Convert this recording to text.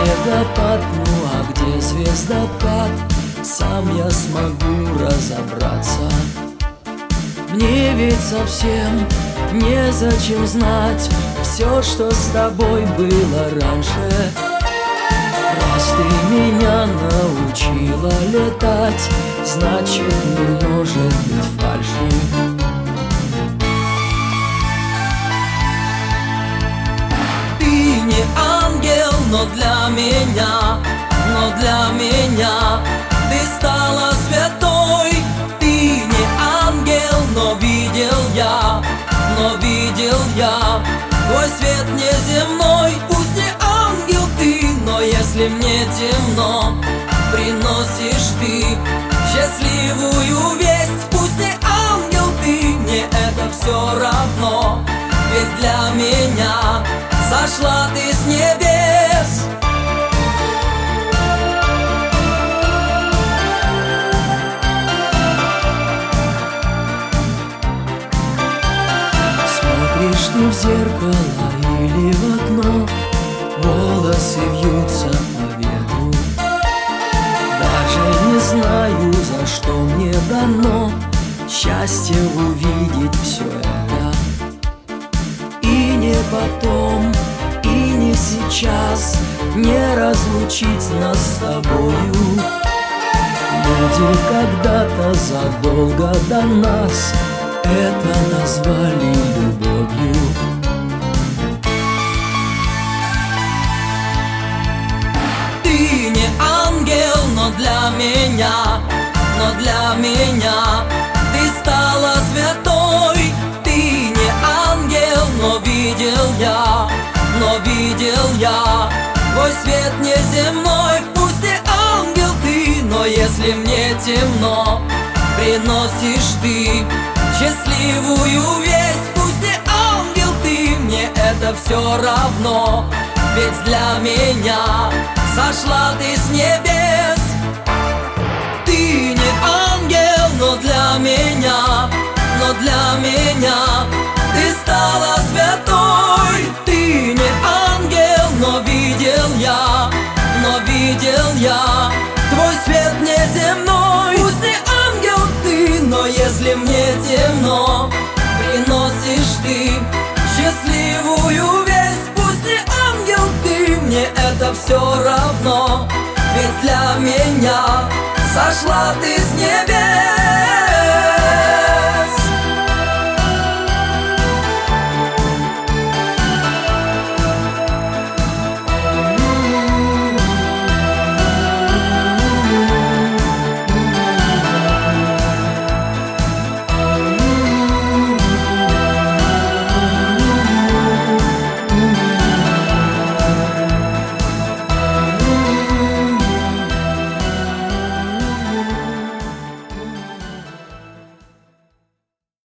снегопад, ну а где звездопад? Сам я смогу разобраться. Мне ведь совсем незачем знать все, что с тобой было раньше. Раз ты меня научила летать, значит, не может быть фальши. Ты не ангел, но для меня ты стала святой. Ты не ангел, но видел я твой свет неземной. Пусть не ангел ты, но если мне темно, приносишь ты счастливую весть. Пусть не ангел ты, мне это все равно, ведь для меня сошла ты с небес. Смотришь ты в зеркало или в окно, волосы вьются по ветру. Даже не знаю, за что мне дано счастье увидеть все это. И не потом, и не сейчас не разлучить нас с тобою. Люди когда-то задолго до нас это назвали любовью. Ты не ангел, но для меня ты стала святой. Ты не ангел, но видел я твой свет неземной. Пусть не ангел ты, но если мне темно, приносишь ты счастливую весть. Пусть не ангел ты, мне это все равно, ведь для меня сошла ты с небес. Ты не ангел, но для меня ты стала святой. Ты не ангел, но видел я твой свет неземной. Пусть не ангел ты, но если мне темно, приносишь ты счастливую весть. Пусть не ангел ты, мне это все равно, ведь для меня сошла ты с небес.